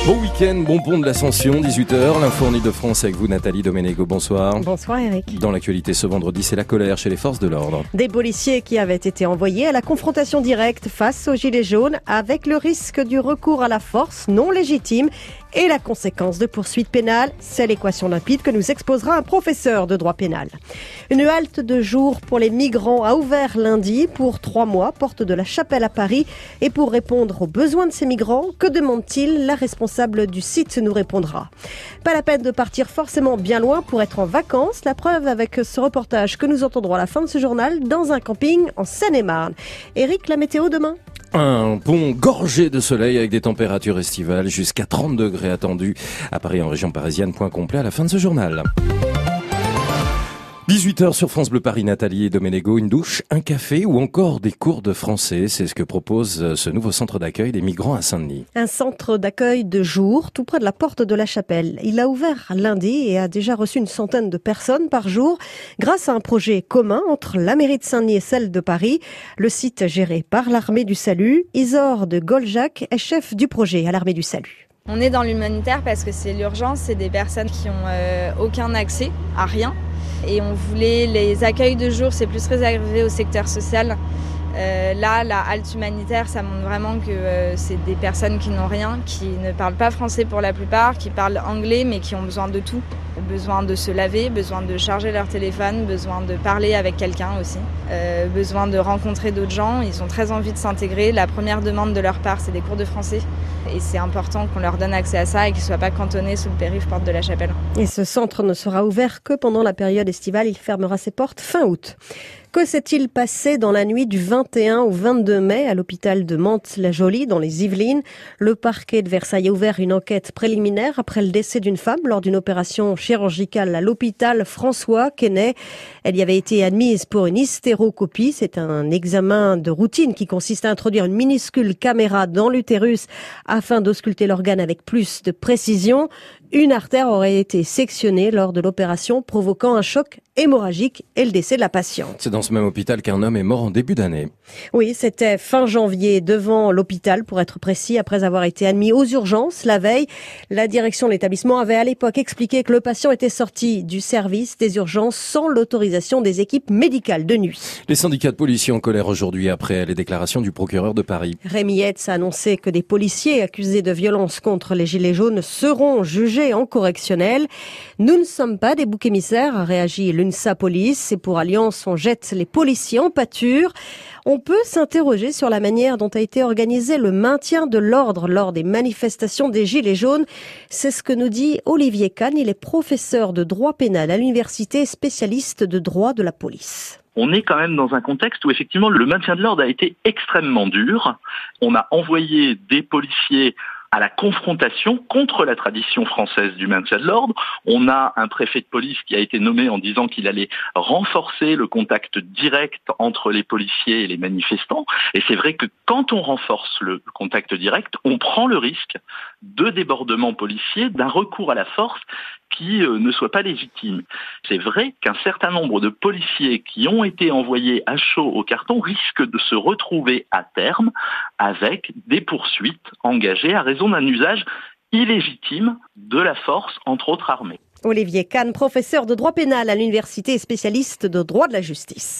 Bon week-end, bon pont de l'Ascension, 18h, l'info en Ile-de-France avec vous Nathalie Doménégo, bonsoir. Bonsoir Eric. Dans l'actualité ce vendredi, c'est la colère chez les forces de l'ordre. Des policiers qui avaient été envoyés à la confrontation directe face aux gilets jaunes avec le risque du recours à la force non légitime et la conséquence de poursuites pénales. C'est l'équation limpide que nous exposera un professeur de droit pénal. Une halte de jour pour les migrants a ouvert lundi pour 3 mois, porte de la Chapelle à Paris. Et pour répondre aux besoins de ces migrants, que demande-t-il? La responsable du site nous répondra. Pas la peine de partir forcément bien loin pour être en vacances. La preuve avec ce reportage que nous entendrons à la fin de ce journal dans un camping en Seine-et-Marne. Eric, la météo demain? Un pont gorgé de soleil avec des températures estivales jusqu'à 30 degrés attendus à Paris en région parisienne. Point complet à la fin de ce journal. 18h sur France Bleu Paris, Nathalie et Doménégo, une douche, un café ou encore des cours de français. C'est ce que propose ce nouveau centre d'accueil des migrants à Saint-Denis. Un centre d'accueil de jour, tout près de la porte de la Chapelle. Il a ouvert lundi et a déjà reçu une centaine de personnes par jour grâce à un projet commun entre la mairie de Saint-Denis et celle de Paris. Le site géré par l'Armée du Salut. Isor de Goljac est chef du projet à l'Armée du Salut. On est dans l'humanitaire parce que c'est l'urgence, c'est des personnes qui ont aucun accès à rien. Et on voulait les accueils de jour, c'est plus réservé au secteur social. Là, la halte humanitaire, ça montre vraiment que c'est des personnes qui n'ont rien, qui ne parlent pas français pour la plupart, qui parlent anglais mais qui ont besoin de tout. Besoin de se laver, besoin de charger leur téléphone, besoin de parler avec quelqu'un aussi, besoin de rencontrer d'autres gens. Ils ont très envie de s'intégrer. La première demande de leur part, c'est des cours de français. Et c'est important qu'on leur donne accès à ça et qu'ils ne soient pas cantonnés sous le périph' porte de la Chapelle. Et ce centre ne sera ouvert que pendant la période estivale. Il fermera ses portes fin août. Que s'est-il passé dans la nuit du 21 au 22 mai à l'hôpital de Mantes-la-Jolie, dans les Yvelines? Le parquet de Versailles a ouvert une enquête préliminaire après le décès d'une femme lors d'une opération chirurgicale à l'hôpital François Quesnay. Elle y avait été admise pour une hystéroscopie. C'est un examen de routine qui consiste à introduire une minuscule caméra dans l'utérus afin d'ausculter l'organe avec plus de précision. Une artère aurait été sectionnée lors de l'opération, provoquant un choc hémorragique et le décès de la patiente. C'est dans ce même hôpital qu'un homme est mort en début d'année. Oui, c'était fin janvier, devant l'hôpital, pour être précis, après avoir été admis aux urgences la veille. La direction de l'établissement avait à l'époque expliqué que le patient était sorti du service des urgences sans l'autorisation des équipes médicales de nuit. Les syndicats de policiers en colère aujourd'hui après les déclarations du procureur de Paris. Rémi Hetz a annoncé que des policiers accusés de violence contre les gilets jaunes seront jugés en correctionnel. Nous ne sommes pas des boucs émissaires, a réagi l'UNSA Police. Et pour Alliance, on jette les policiers en pâture. On peut s'interroger sur la manière dont a été organisé le maintien de l'ordre lors des manifestations des Gilets jaunes. C'est ce que nous dit Olivier Kahn. Il est professeur de droit pénal à l'université, spécialiste de droit de la police. On est quand même dans un contexte où effectivement le maintien de l'ordre a été extrêmement dur. On a envoyé des policiers à la confrontation contre la tradition française du maintien de l'ordre. On a un préfet de police qui a été nommé en disant qu'il allait renforcer le contact direct entre les policiers et les manifestants. Et c'est vrai que quand on renforce le contact direct, on prend le risque de débordements policiers, d'un recours à la force qui ne soit pas légitime. C'est vrai qu'un certain nombre de policiers qui ont été envoyés à chaud au carton risquent de se retrouver à terme avec des poursuites engagées à raison d'un usage illégitime de la force, entre autres armées. Olivier Kahn, professeur de droit pénal à l'université et spécialiste de droit de la justice.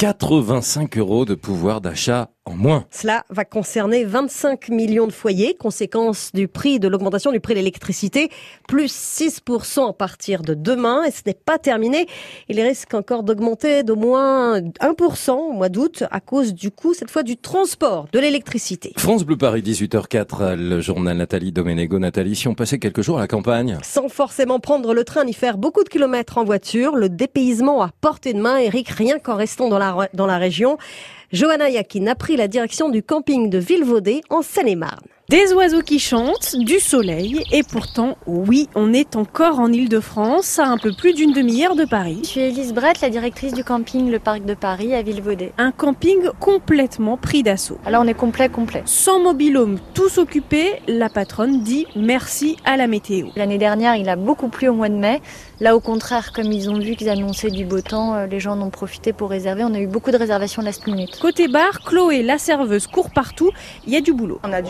85 € de pouvoir d'achat en moins. Cela va concerner 25 millions de foyers, conséquence du prix de l'augmentation du prix de l'électricité, plus 6% à partir de demain. Et ce n'est pas terminé. Il risque encore d'augmenter d'au moins 1% au mois d'août à cause du coût, cette fois, du transport de l'électricité. France Bleu Paris, 18h04, le journal Nathalie Doménégo. Nathalie, si on passait quelques jours à la campagne? Sans forcément prendre le train ni faire beaucoup de kilomètres en voiture, le dépaysement à portée de main, Eric, rien qu'en restant dans la région. Johanna Yakin a pris la direction du camping de Villevaudet en Seine-et-Marne. Des oiseaux qui chantent, du soleil, et pourtant, oui, on est encore en Ile-de-France, à un peu plus d'une demi-heure de Paris. Je suis Élise Brett, la directrice du camping Le Parc de Paris à Villevaudet. Un camping complètement pris d'assaut. Alors on est complet. Sans mobil-home, tous occupés, la patronne dit merci à la météo. L'année dernière, il a beaucoup plu au mois de mai. Là, au contraire, comme ils ont vu qu'ils annonçaient du beau temps, les gens en ont profité pour réserver. On a eu beaucoup de réservations last minute. Côté bar, Chloé, la serveuse, court partout. Il y a du boulot. On a dû faire un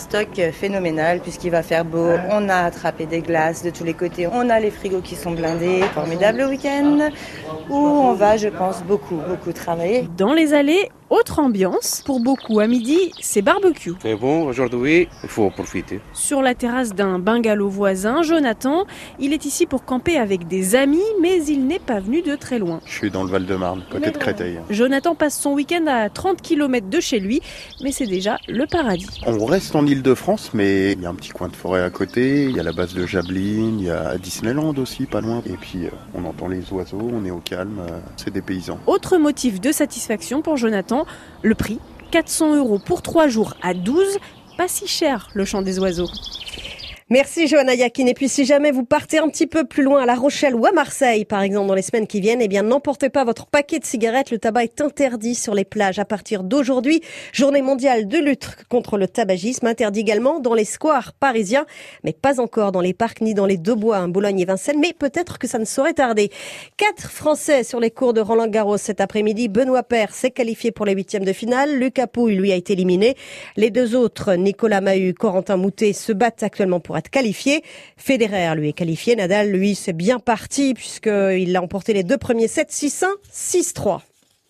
stock phénoménal puisqu'il va faire beau. On a attrapé des glaces de tous les côtés. On a les frigos qui sont blindés. Formidable week-end où on va, je pense, beaucoup travailler. Dans les allées, autre ambiance. Pour beaucoup, à midi, c'est barbecue. C'est bon, aujourd'hui, il faut en profiter. Sur la terrasse d'un bungalow voisin, Jonathan, il est ici pour camper avec des amis, mais il n'est pas venu de très loin. Je suis dans le Val-de-Marne, côté de Créteil. Jonathan passe son week-end à 30 km de chez lui, mais c'est déjà le paradis. On reste en Île-de-France, mais il y a un petit coin de forêt à côté, il y a la base de Jablin, il y a Disneyland aussi, pas loin. Et puis, on entend les oiseaux, on est au calme, c'est des paysans. Autre motif de satisfaction pour Jonathan, le prix. 400 € pour 3 jours à 12, pas si cher le chant des oiseaux. Merci Johanna Yakin. Et puis si jamais vous partez un petit peu plus loin à La Rochelle ou à Marseille, par exemple, dans les semaines qui viennent, eh bien n'emportez pas votre paquet de cigarettes. Le tabac est interdit sur les plages à partir d'aujourd'hui. Journée mondiale de lutte contre le tabagisme, interdit également dans les squares parisiens, mais pas encore dans les parcs ni dans les deux bois, Boulogne et Vincennes, mais peut-être que ça ne saurait tarder. 4 Français sur les cours de Roland-Garros cet après-midi. Benoît Paire s'est qualifié pour les 8e de finale. Lucas Pouille, lui, a été éliminé. Les deux autres, Nicolas Mahut, Corentin Moutet, se battent actuellement pour être qualifié. Federer, lui, est qualifié. Nadal, lui, c'est bien parti puisqu'il a emporté les 2 premiers sets 6-1, 6-3.